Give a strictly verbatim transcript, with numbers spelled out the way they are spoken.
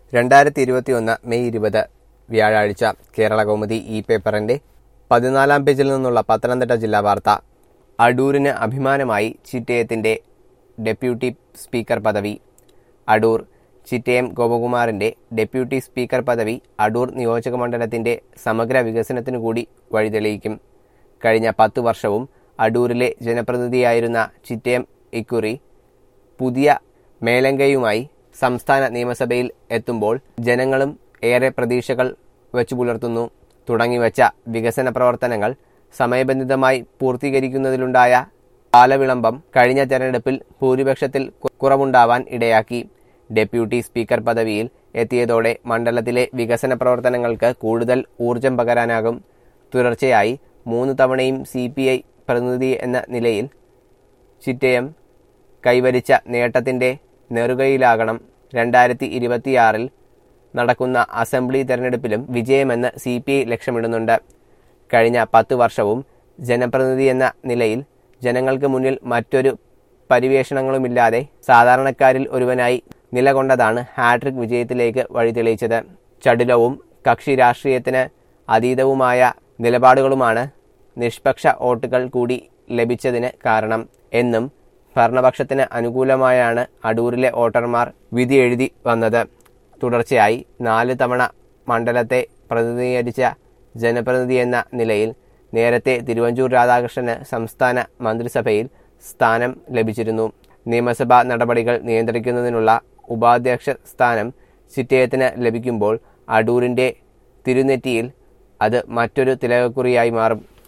രണ്ടായിരത്തി ഇരുപത്തി ഒന്ന് മെയ് ഇരുപത് വ്യാഴാഴ്ച കേരള കൗമുദി ഈ പേപ്പറിന്റെ പതിനാലാം പേജിൽ നിന്നുള്ള പത്തനംതിട്ട ജില്ലാ വാർത്ത. അടൂരിന് അഭിമാനമായി ചിറ്റയത്തിന്റെ ഡെപ്യൂട്ടി സ്പീക്കർ പദവി. അടൂർ ചിറ്റയം ഗോപകുമാറിന്റെ ഡെപ്യൂട്ടി സ്പീക്കർ പദവി അടൂർ നിയോജകമണ്ഡലത്തിന്റെ സമഗ്ര വികസനത്തിനു കൂടി വഴിതെളിയിക്കും. കഴിഞ്ഞ പത്തു വർഷവും അടൂരിലെ ജനപ്രതിനിധിയായിരുന്ന ചിറ്റയം ഇക്കുറി പുതിയ മേലങ്കയുമായി സംസ്ഥാന നിയമസഭയിൽ എത്തുമ്പോൾ ജനങ്ങളും ഏറെ പ്രതീക്ഷകൾ വച്ചുപുലർത്തുന്നു. തുടങ്ങിവച്ച വികസന പ്രവർത്തനങ്ങൾ സമയബന്ധിതമായി പൂർത്തീകരിക്കുന്നതിലുണ്ടായ കാലവിളംബം കഴിഞ്ഞ തെരഞ്ഞെടുപ്പിൽ ഭൂരിപക്ഷത്തിൽ കുറവുണ്ടാവാൻ ഇടയാക്കി. ഡെപ്യൂട്ടി സ്പീക്കർ പദവിയിൽ എത്തിയതോടെ മണ്ഡലത്തിലെ വികസന പ്രവർത്തനങ്ങൾക്ക് കൂടുതൽ ഊർജം പകരാനാകും. തുടർച്ചയായി മൂന്ന് തവണയും സി പി ഐ പ്രതിനിധി എന്ന നിലയിൽ ചിറ്റയം കൈവരിച്ച നേട്ടത്തിന്റെ നെറുകയിലാകണം രണ്ടായിരത്തി ഇരുപത്തിയാറിൽ നടക്കുന്ന അസംബ്ലി തെരഞ്ഞെടുപ്പിലും വിജയമെന്ന് സി പി ഐ ലക്ഷ്യമിടുന്നുണ്ട്. കഴിഞ്ഞ പത്ത് വർഷവും ജനപ്രതിനിധി എന്ന നിലയിൽ ജനങ്ങൾക്ക് മുന്നിൽ മറ്റൊരു പരിവേഷണങ്ങളുമില്ലാതെ സാധാരണക്കാരിൽ ഒരുവനായി നിലകൊണ്ടതാണ് ഹാട്രിക് വിജയത്തിലേക്ക് വഴിതെളിയിച്ചത്. ചടുലവും കക്ഷി രാഷ്ട്രീയത്തിന് അതീതവുമായ നിലപാടുകളുമാണ് നിഷ്പക്ഷ വോട്ടുകൾ കൂടി ലഭിച്ചതിന് കാരണം എന്നും ഭരണപക്ഷത്തിന് അനുകൂലമായാണ് അടൂരിലെ വോട്ടർമാർ വിധി എഴുതി വന്നത്. തുടർച്ചയായി നാല് തവണ മണ്ഡലത്തെ പ്രതിനിധീകരിച്ച ജനപ്രതിനിധി എന്ന നിലയിൽ നേരത്തെ തിരുവഞ്ചൂർ രാധാകൃഷ്ണന് സംസ്ഥാന മന്ത്രിസഭയിൽ സ്ഥാനം ലഭിച്ചിരുന്നു. നിയമസഭാ നടപടികൾ നിയന്ത്രിക്കുന്നതിനുള്ള ഉപാധ്യക്ഷ സ്ഥാനം ചിറ്റയത്തിന് ലഭിക്കുമ്പോൾ അടൂരിന്റെ തിരുനെറ്റിയിൽ അത് മറ്റൊരു തിലകക്കുറിയായി മാറും.